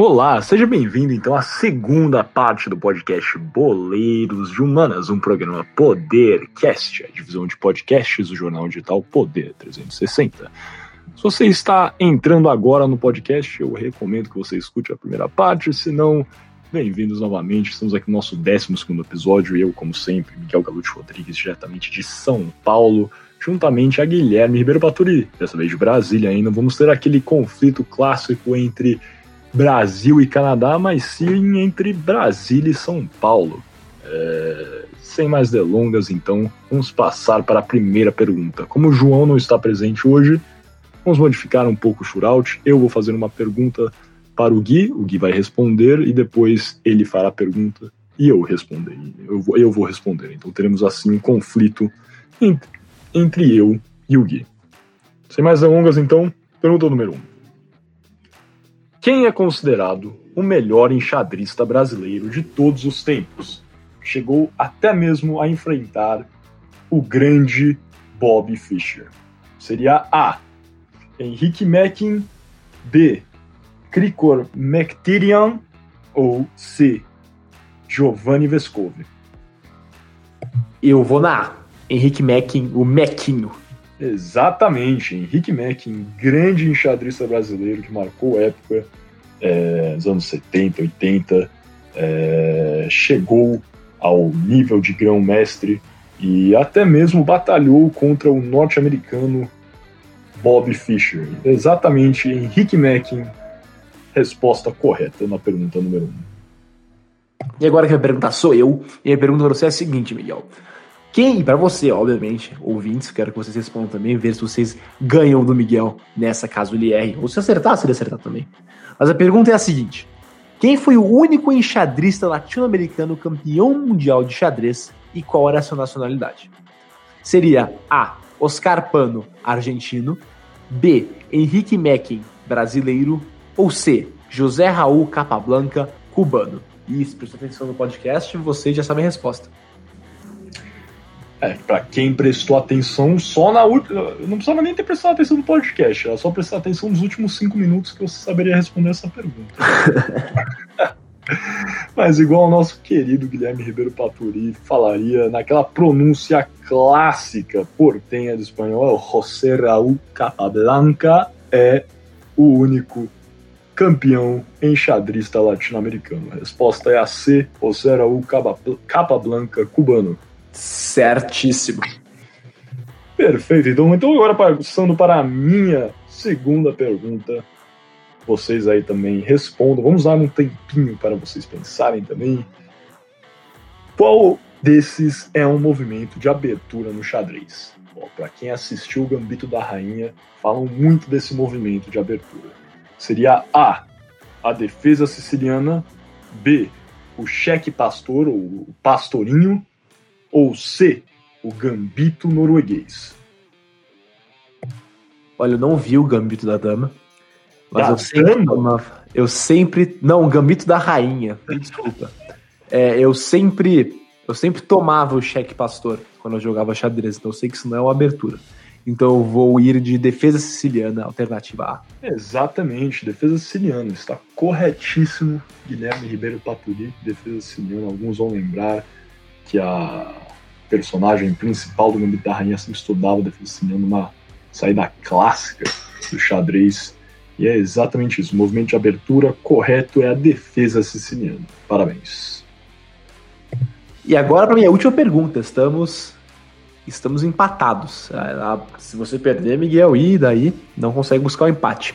Olá, seja bem-vindo então à segunda parte do podcast Boleiros de Humanas, um programa Podercast, a divisão de podcasts do jornal digital Poder 360. Se você está entrando agora no podcast, eu recomendo que você escute a primeira parte, se não, bem-vindos novamente. Estamos aqui no nosso 12º episódio, eu, como sempre, Miguel Galute Rodrigues, diretamente de São Paulo, juntamente a Guilherme Ribeiro Paturi, dessa vez de Brasília ainda. Vamos ter aquele conflito clássico entre Brasil e Canadá, mas sim entre Brasília e São Paulo. Sem mais delongas, então, vamos passar para a primeira pergunta. Como o João não está presente hoje, vamos modificar um pouco o shootout. Eu vou fazer uma pergunta para o Gui vai responder, e depois ele fará a pergunta e eu responder. Eu vou responder. Então teremos assim um conflito entre eu e o Gui. Sem mais delongas, então, pergunta número 1. Quem é considerado o melhor enxadrista brasileiro de todos os tempos? Chegou até mesmo a enfrentar o grande Bobby Fischer. Seria A. Henrique Mackin, B. Krikor Mkhitaryan ou C. Giovanni Vescovi? Eu vou na A. Henrique Mackin, o Mequinho. Exatamente, Henrique Mackin, grande enxadrista brasileiro que marcou época nos anos 70, 80, chegou ao nível de grão-mestre e até mesmo batalhou contra o norte-americano Bobby Fischer. Exatamente, Henrique Mackin, resposta correta na pergunta número 1. E agora que a pergunta sou eu, e a pergunta para você é a seguinte, Miguel. E para você, obviamente, ouvintes, quero que vocês respondam também, ver se vocês ganham do Miguel nessa, caso ele erre. Ou se acertar, se ele acertar também. Mas a pergunta é a seguinte. Quem foi o único enxadrista latino-americano campeão mundial de xadrez e qual era a sua nacionalidade? Seria A. Oscar Pano, argentino, B. Henrique Mackin, brasileiro, ou C. José Raul Capablanca, cubano? E se prestou atenção no podcast, vocês já sabem a resposta. Para quem prestou atenção só na última. Não precisava nem ter prestado atenção no podcast, era só prestar atenção nos últimos 5 minutos que você saberia responder essa pergunta. Mas igual o nosso querido Guilherme Ribeiro Paturi falaria naquela pronúncia clássica portenha do espanhol, José Raúl Capablanca é o único campeão enxadrista latino-americano. A resposta é a C, José Raúl Capablanca, cubano. Certíssimo. Perfeito. Então agora passando para a minha segunda pergunta, vocês aí também respondam. Vamos dar um tempinho para vocês pensarem também. Qual desses é um movimento de abertura no xadrez? Para quem assistiu o Gambito da Rainha, falam muito desse movimento de abertura. Seria A, a defesa siciliana, B, o cheque pastor, ou o pastorinho, ou C, o gambito norueguês? Olha, eu não vi o Gambito da Dama, mas eu sempre... Não, o Gambito da Rainha, me desculpa. Eu sempre tomava o cheque pastor quando eu jogava xadrez, então eu sei que isso não é uma abertura. Então eu vou ir de defesa siciliana, alternativa A. Exatamente, defesa siciliana, está corretíssimo. Guilherme Ribeiro Paturi, defesa siciliana. Alguns vão lembrar que a personagem principal do Gambito da Rainha sempre estudava defesa siciliana, uma saída clássica do xadrez, e é exatamente isso, o movimento de abertura correto é a defesa siciliana. Parabéns. E agora para minha última pergunta, estamos empatados. Se você perder, Miguel, e daí não consegue buscar o empate.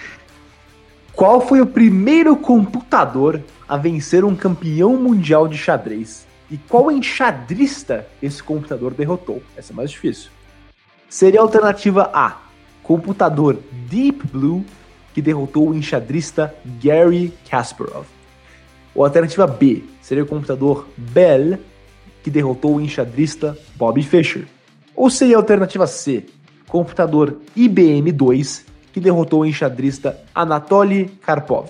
Qual foi o primeiro computador a vencer um campeão mundial de xadrez? E qual enxadrista esse computador derrotou? Essa é mais difícil. Seria a alternativa A, computador Deep Blue, que derrotou o enxadrista Garry Kasparov. Ou a alternativa B, seria o computador Bell, que derrotou o enxadrista Bobby Fischer. Ou seria a alternativa C, computador IBM-2, que derrotou o enxadrista Anatoly Karpov.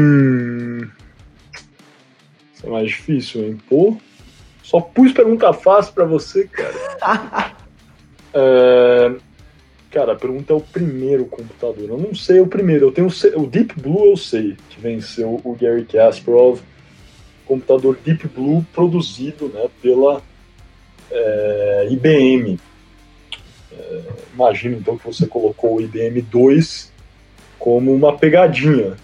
Isso é mais difícil, hein? Pô, só pus pergunta fácil pra você, cara. Cara, a pergunta é o primeiro computador. Eu não sei o primeiro. Eu tenho o Deep Blue, eu sei, que venceu o Garry Kasparov. Computador Deep Blue produzido, né, pela IBM. Imagino, então, que você colocou o IBM 2 como uma pegadinha.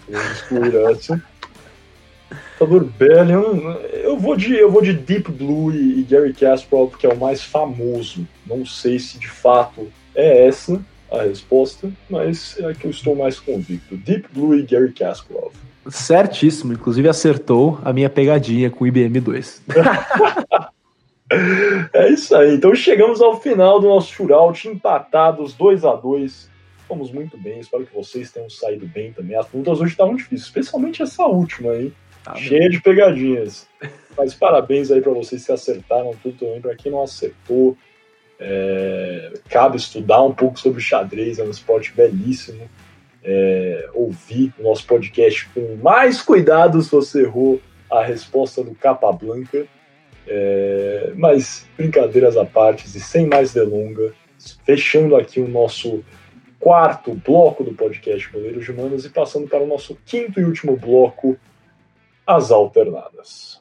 Computador Bellion, eu vou de Deep Blue e Garry Kasparov, que é o mais famoso. Não sei se de fato é essa a resposta, mas é a que eu estou mais convicto. Deep Blue e Garry Kasparov. Certíssimo, inclusive acertou a minha pegadinha com o IBM 2. É isso aí, então chegamos ao final do nosso shootout, empatados 2-2. Fomos muito bem, espero que vocês tenham saído bem também. As perguntas hoje estavam difíceis, especialmente essa última aí, cheia de pegadinhas. Mas parabéns aí para vocês que acertaram tudo também. Para quem não acertou, cabe estudar um pouco sobre xadrez, é um esporte belíssimo. Ouvir o nosso podcast com mais cuidado se você errou a resposta do Capablanca. Mas brincadeiras à parte e sem mais delongas, fechando aqui o nosso quarto bloco do podcast Boleiros de Humanas e passando para o nosso quinto e último bloco, as alternadas.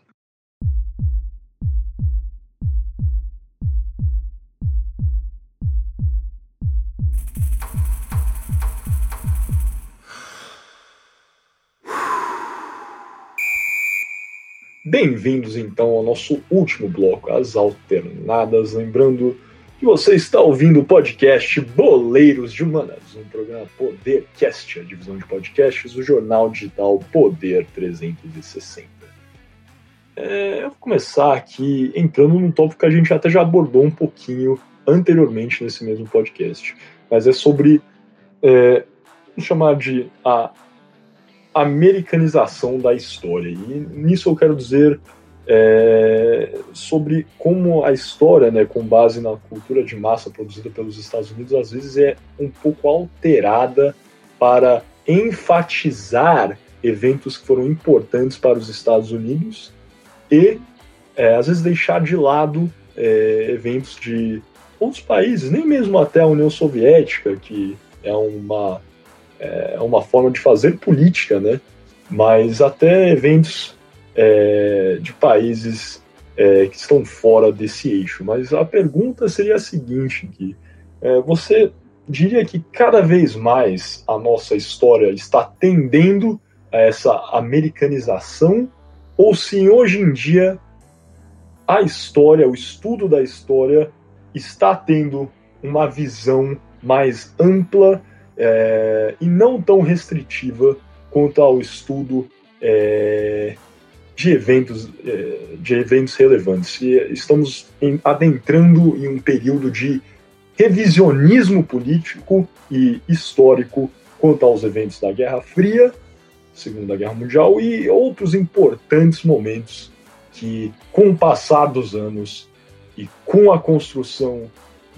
Bem-vindos então ao nosso último bloco, as alternadas. Lembrando que você está ouvindo o podcast Boleiros de Humanas, um programa Podercast, a divisão de podcasts do jornal digital Poder 360. Eu vou começar aqui entrando num tópico que a gente até já abordou um pouquinho anteriormente nesse mesmo podcast, mas é sobre, vamos chamar de a americanização da história. E nisso eu quero dizer sobre como a história, né, com base na cultura de massa produzida pelos Estados Unidos, às vezes é um pouco alterada para enfatizar eventos que foram importantes para os Estados Unidos e, às vezes, deixar de lado eventos de outros países, nem mesmo até a União Soviética, que é uma forma de fazer política, né? Mas até eventos de países que estão fora desse eixo. Mas a pergunta seria a seguinte, que você diria que cada vez mais a nossa história está tendendo a essa americanização, ou se hoje em dia a história, o estudo da história está tendo uma visão mais ampla e não tão restritiva quanto ao estudo de eventos relevantes. E estamos adentrando em um período de revisionismo político e histórico quanto aos eventos da Guerra Fria, Segunda Guerra Mundial e outros importantes momentos que, com o passar dos anos e com a construção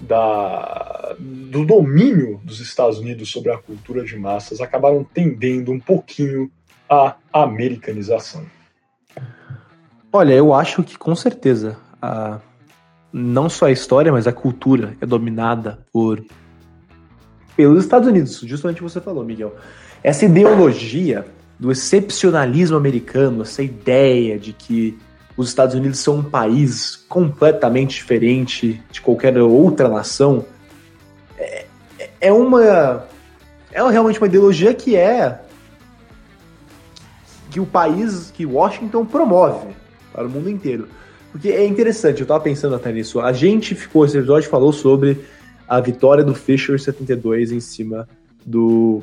do domínio dos Estados Unidos sobre a cultura de massas, acabaram tendendo um pouquinho à americanização. Olha, eu acho que com certeza não só a história, mas a cultura é dominada pelos Estados Unidos, justamente você falou, Miguel. Essa ideologia do excepcionalismo americano, essa ideia de que os Estados Unidos são um país completamente diferente de qualquer outra nação, é realmente uma ideologia que o país, que Washington promove para o mundo inteiro. Porque é interessante, eu estava pensando até nisso, esse episódio falou sobre a vitória do Fischer 72 em cima do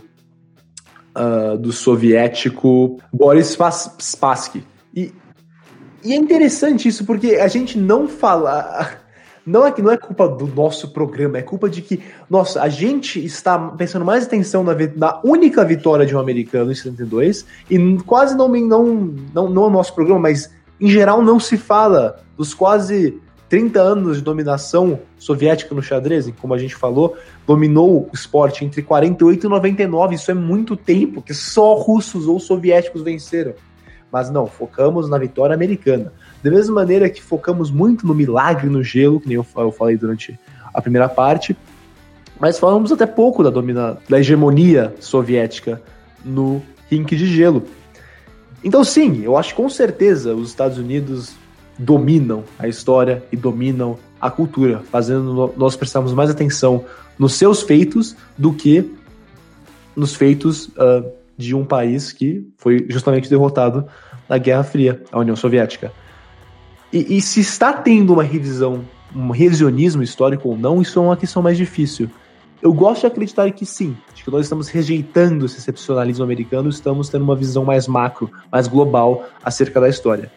soviético Boris Spassky. E é interessante isso, porque a gente não fala... Não é culpa do nosso programa, é culpa de que, a gente está prestando mais atenção na única vitória de um americano em 72, e quase não no nosso programa, mas em geral não se fala dos quase 30 anos de dominação soviética no xadrez, como a gente falou, dominou o esporte entre 48 e 99, isso é muito tempo, que só russos ou soviéticos venceram. Mas não, focamos na vitória americana. Da mesma maneira que focamos muito no milagre no gelo, que nem eu falei durante a primeira parte, Mas falamos até pouco da hegemonia soviética no rink de gelo. Então sim, eu acho que com certeza os Estados Unidos dominam a história e dominam a cultura, fazendo nós prestarmos mais atenção nos seus feitos do que nos feitos de um país que foi justamente derrotado na Guerra Fria, a União Soviética. E se está tendo uma revisão, um revisionismo histórico ou não, isso é uma questão mais difícil. Eu gosto de acreditar que sim, de que nós estamos rejeitando esse excepcionalismo americano, estamos tendo uma visão mais macro, mais global acerca da história.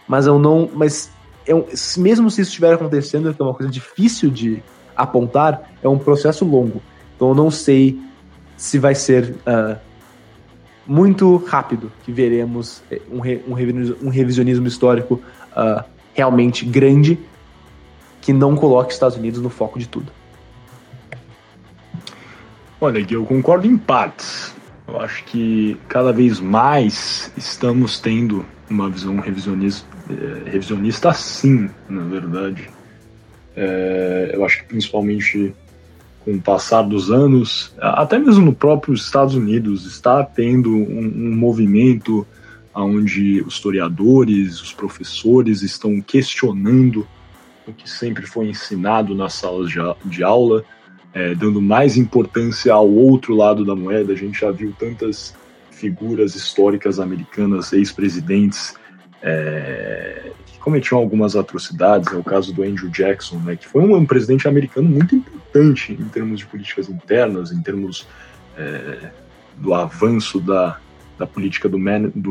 Mesmo se isso estiver acontecendo, que é uma coisa difícil de apontar, é um processo longo. Então eu não sei se vai ser muito rápido que veremos um revisionismo histórico realmente grande que não coloque os Estados Unidos no foco de tudo. Olha, Gui, eu concordo em partes. Eu acho que cada vez mais estamos tendo uma visão revisionista sim, na verdade. Eu acho que principalmente com o passar dos anos, até mesmo no próprio Estados Unidos, está tendo um movimento onde os historiadores, os professores estão questionando o que sempre foi ensinado nas salas de aula, dando mais importância ao outro lado da moeda. A gente já viu tantas figuras históricas americanas, ex-presidentes, que cometiam algumas atrocidades. É o caso do Andrew Jackson, né, que foi um presidente americano muito importante em termos de políticas internas, em termos do avanço da política do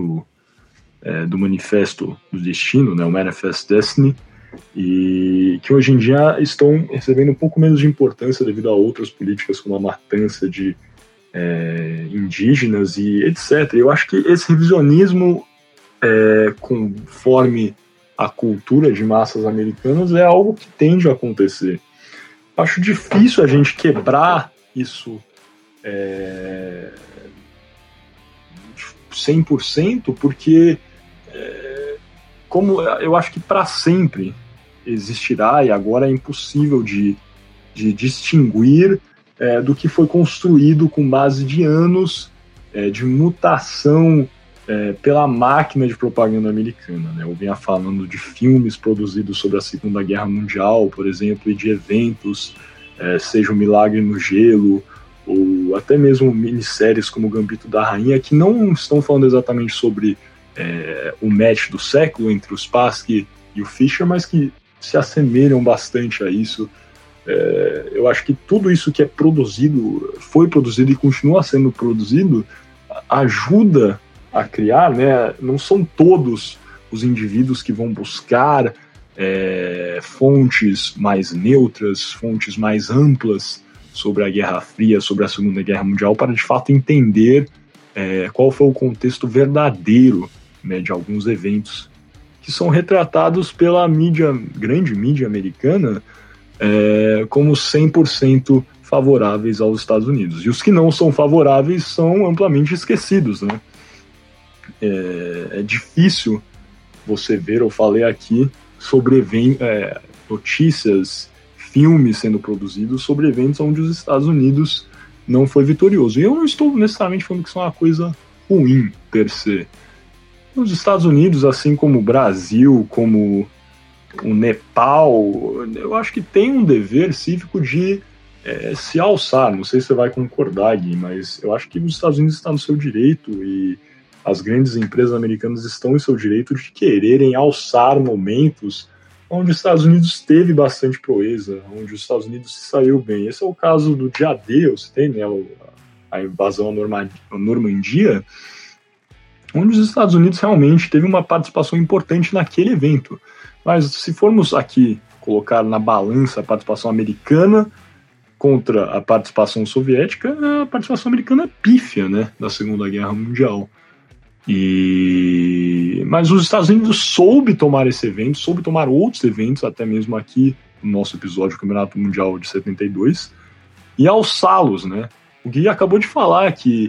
Manifesto do Destino, né, o Manifest Destiny, e que hoje em dia estão recebendo um pouco menos de importância devido a outras políticas como a matança de indígenas e etc. Eu acho que esse revisionismo, conforme a cultura de massas americanas, é algo que tende a acontecer. Acho difícil a gente quebrar isso 100%, porque como eu acho que para sempre existirá, e agora é impossível de distinguir do que foi construído com base de anos de mutação pela máquina de propaganda americana, né? Eu venho falando de filmes produzidos sobre a Segunda Guerra Mundial, por exemplo, e de eventos, seja o Milagre no Gelo, ou até mesmo minisséries como o Gambito da Rainha, que não estão falando exatamente sobre o match do século entre o Spassky e o Fischer, mas que se assemelham bastante a isso. Eu acho que tudo isso que foi produzido e continua sendo produzido, ajuda a criar, né? Não são todos os indivíduos que vão buscar fontes mais neutras, fontes mais amplas sobre a Guerra Fria, sobre a Segunda Guerra Mundial, para de fato entender qual foi o contexto verdadeiro, né, de alguns eventos que são retratados pela grande mídia americana como 100% favoráveis aos Estados Unidos. E os que não são favoráveis são amplamente esquecidos, né? É difícil você ver, eu falei aqui, sobre notícias, filmes sendo produzidos sobre eventos onde os Estados Unidos não foi vitorioso. E eu não estou necessariamente falando que isso é uma coisa ruim, per se. Os Estados Unidos, assim como o Brasil, como o Nepal, eu acho que tem um dever cívico de se alçar. Não sei se você vai concordar, Gui, mas eu acho que os Estados Unidos estão no seu direito e as grandes empresas americanas estão em seu direito de quererem alçar momentos onde os Estados Unidos teve bastante proeza, onde os Estados Unidos se saiu bem. Esse é o caso do dia D, você tem, né, a invasão à Normandia, onde os Estados Unidos realmente teve uma participação importante naquele evento. Mas se formos aqui colocar na balança a participação americana contra a participação soviética, a participação americana é pífia, né, da Segunda Guerra Mundial. Mas os Estados Unidos soube tomar esse evento, soube tomar outros eventos, até mesmo aqui no nosso episódio do Campeonato Mundial de 72, e alçá-los, né? O Gui acabou de falar que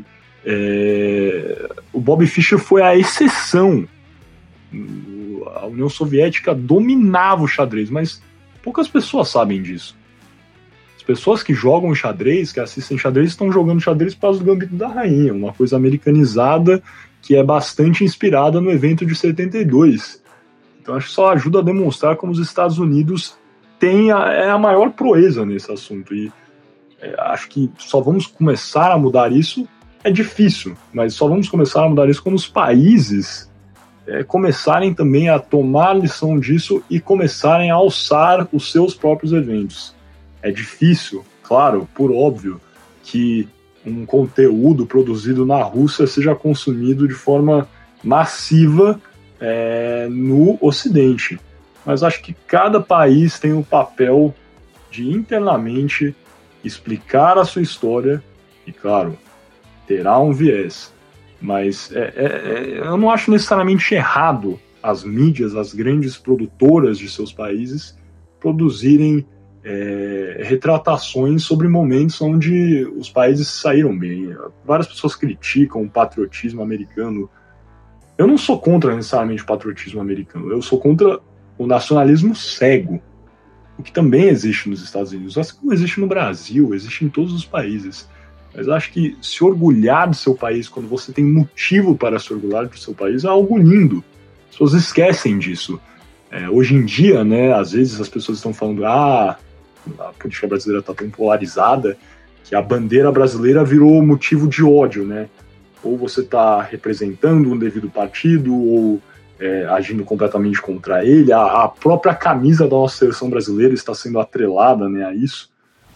o Bobby Fischer foi a exceção. A União Soviética dominava o xadrez, mas poucas pessoas sabem disso. As pessoas que jogam xadrez, que assistem xadrez, estão jogando xadrez por causa do Gambito da Rainha, uma coisa americanizada que é bastante inspirada no evento de 72. Então acho que só ajuda a demonstrar como os Estados Unidos têm a maior proeza nesse assunto. E acho que só vamos começar a mudar isso, é difícil, mas só vamos começar a mudar isso quando os países começarem também a tomar lição disso e começarem a alçar os seus próprios eventos. É difícil, claro, por óbvio, que um conteúdo produzido na Rússia seja consumido de forma massiva no Ocidente. Mas acho que cada país tem o papel de internamente explicar a sua história e, claro, terá um viés. Mas eu não acho necessariamente errado as mídias, as grandes produtoras de seus países, produzirem retratações sobre momentos onde os países saíram bem. Várias pessoas criticam o patriotismo americano. Eu não sou contra necessariamente o patriotismo americano, eu sou contra o nacionalismo cego, o que também existe nos Estados Unidos, assim como existe no Brasil, existe em todos os países. Mas acho que se orgulhar do seu país quando você tem motivo para se orgulhar do seu país é algo lindo. As pessoas esquecem disso. Hoje em dia, né, às vezes as pessoas estão falando a política brasileira está tão polarizada que a bandeira brasileira virou motivo de ódio, né? Ou você está representando um devido partido, ou agindo completamente contra ele. A própria camisa da nossa seleção brasileira está sendo atrelada, né, a isso.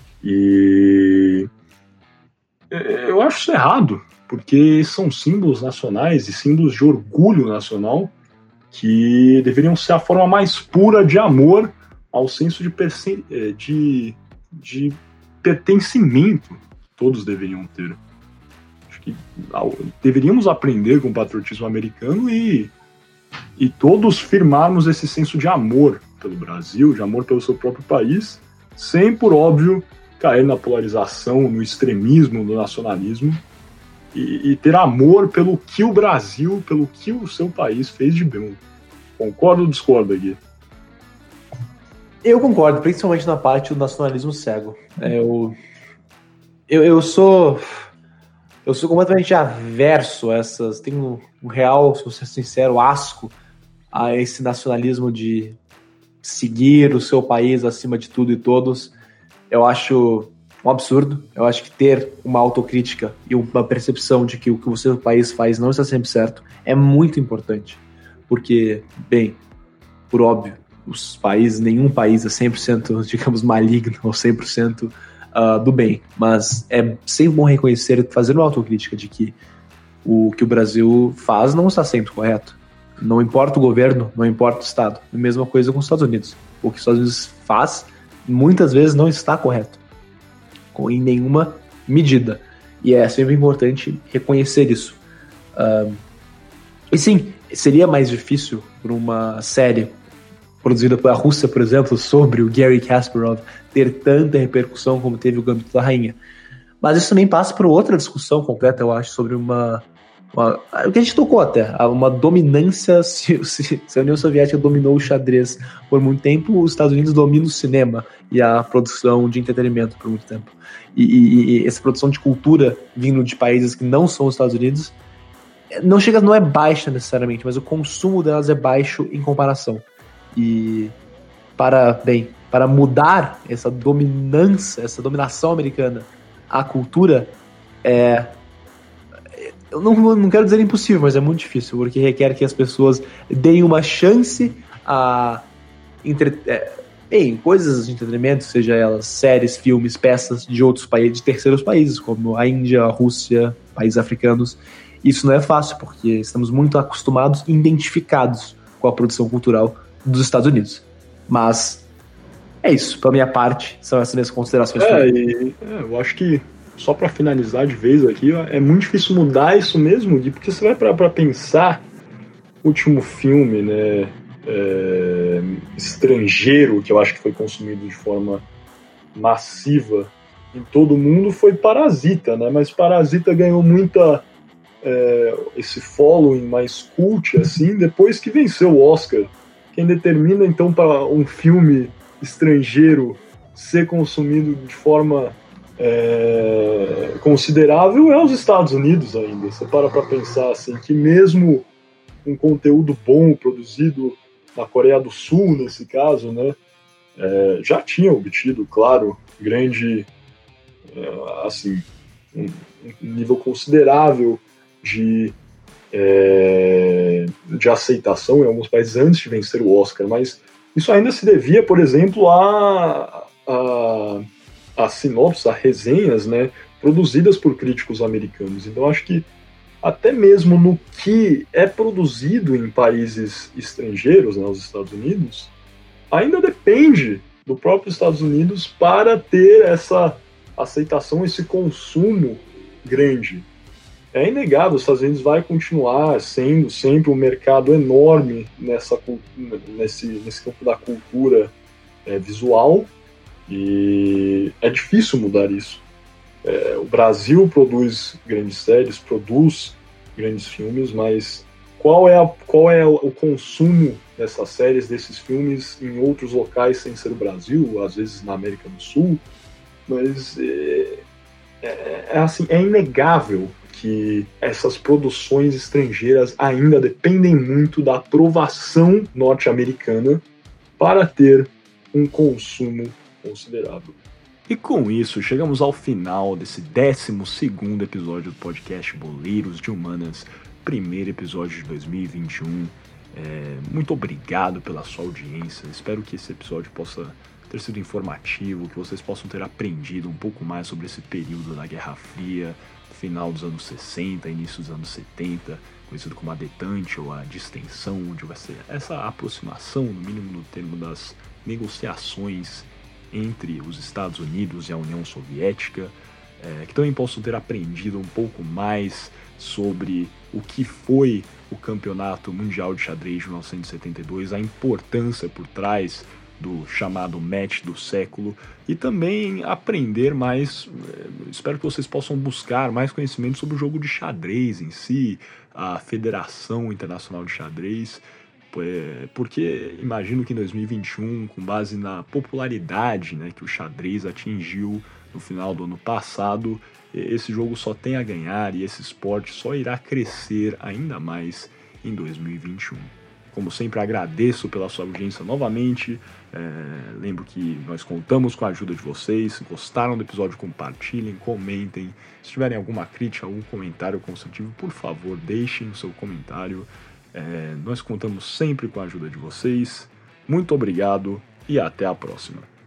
E eu acho isso errado, porque são símbolos nacionais e símbolos de orgulho nacional que deveriam ser a forma mais pura de amor ao senso de pertencimento que todos deveriam ter. Acho que deveríamos aprender com o patriotismo americano e todos firmarmos esse senso de amor pelo Brasil, de amor pelo seu próprio país, sem, por óbvio, cair na polarização, no extremismo, no nacionalismo, e ter amor pelo que o Brasil, pelo que o seu país fez de bom. Concorda ou discorda, Gui? Eu concordo, principalmente na parte do nacionalismo cego. Eu sou completamente averso a essas. Tenho um real, se vou ser sincero, asco a esse nacionalismo de seguir o seu país acima de tudo e todos. Eu acho um absurdo. Eu acho que ter uma autocrítica e uma percepção de que o que o seu país faz não está sempre certo é muito importante. Porque, bem, por óbvio, nenhum país é 100%, digamos, maligno ou 100% do bem. Mas é sempre bom reconhecer, fazer uma autocrítica de que o que o Brasil faz não está sempre correto. Não importa o governo, não importa o Estado. A mesma coisa com os Estados Unidos. O que os Estados Unidos faz muitas vezes não está correto, em nenhuma medida. E é sempre importante reconhecer isso. E sim, seria mais difícil para uma série produzida pela Rússia, por exemplo, sobre o Garry Kasparov ter tanta repercussão como teve o Gambito da Rainha. Mas isso também passa por outra discussão completa, eu acho, sobre o que a gente tocou até, uma dominância. Se a União Soviética dominou o xadrez por muito tempo, os Estados Unidos dominam o cinema e a produção de entretenimento por muito tempo. E essa produção de cultura vindo de países que não são os Estados Unidos não é baixa necessariamente, mas o consumo delas é baixo em comparação. E para mudar essa dominação americana à cultura, eu não quero dizer impossível, mas é muito difícil, porque requer que as pessoas deem uma chance a coisas de entretenimento, seja elas séries, filmes, peças de outros países, de terceiros países, como a Índia, a Rússia, países africanos. Isso não é fácil, porque estamos muito acostumados e identificados com a produção cultural dos Estados Unidos. Mas é isso, pela minha parte, são essas minhas considerações. Eu acho que, só para finalizar de vez aqui, é muito difícil mudar isso mesmo, Gui, porque você vai para pensar, o último filme, né, estrangeiro, que eu acho que foi consumido de forma massiva em todo mundo, foi Parasita, né? Mas Parasita ganhou muita esse following mais cult, assim, depois que venceu o Oscar. Quem determina, então, para um filme estrangeiro ser consumido de forma considerável é os Estados Unidos ainda. Você para pensar assim, que mesmo um conteúdo bom produzido na Coreia do Sul, nesse caso, né, já tinha obtido, claro, grande, assim, um nível considerável de aceitação em alguns países antes de vencer o Oscar, mas isso ainda se devia, por exemplo, a sinopses, a resenhas, né, produzidas por críticos americanos. Então acho que até mesmo no que é produzido em países estrangeiros, né, os Estados Unidos, ainda depende do próprio Estados Unidos para ter essa aceitação, esse consumo grande. É inegável, os Estados Unidos vai continuar sendo sempre um mercado enorme nesse campo da cultura visual, e é difícil mudar isso. O Brasil produz grandes séries, produz grandes filmes, mas qual é o consumo dessas séries, desses filmes em outros locais sem ser o Brasil, às vezes na América do Sul? Mas é inegável que essas produções estrangeiras ainda dependem muito da aprovação norte-americana para ter um consumo considerável. E com isso, chegamos ao final desse 12º episódio do podcast Boleiros de Humanas, primeiro episódio de 2021. Muito obrigado pela sua audiência, espero que esse episódio possa ter sido informativo, que vocês possam ter aprendido um pouco mais sobre esse período da Guerra Fria, final dos anos 60, início dos anos 70, conhecido como a detente ou a distensão, onde vai ser essa aproximação, no mínimo no termo das negociações entre os Estados Unidos e a União Soviética, que também possam ter aprendido um pouco mais sobre o que foi o Campeonato Mundial de Xadrez de 1972, a importância por trás do chamado match do século, e também aprender mais, espero que vocês possam buscar mais conhecimento sobre o jogo de xadrez em si, a Federação Internacional de Xadrez, porque imagino que em 2021, com base na popularidade, né, que o xadrez atingiu no final do ano passado, esse jogo só tem a ganhar e esse esporte só irá crescer ainda mais em 2021. Como sempre, agradeço pela sua audiência novamente. Lembro que nós contamos com a ajuda de vocês. Se gostaram do episódio, compartilhem, comentem. Se tiverem alguma crítica, algum comentário construtivo, por favor, deixem o seu comentário. Nós contamos sempre com a ajuda de vocês. Muito obrigado e até a próxima.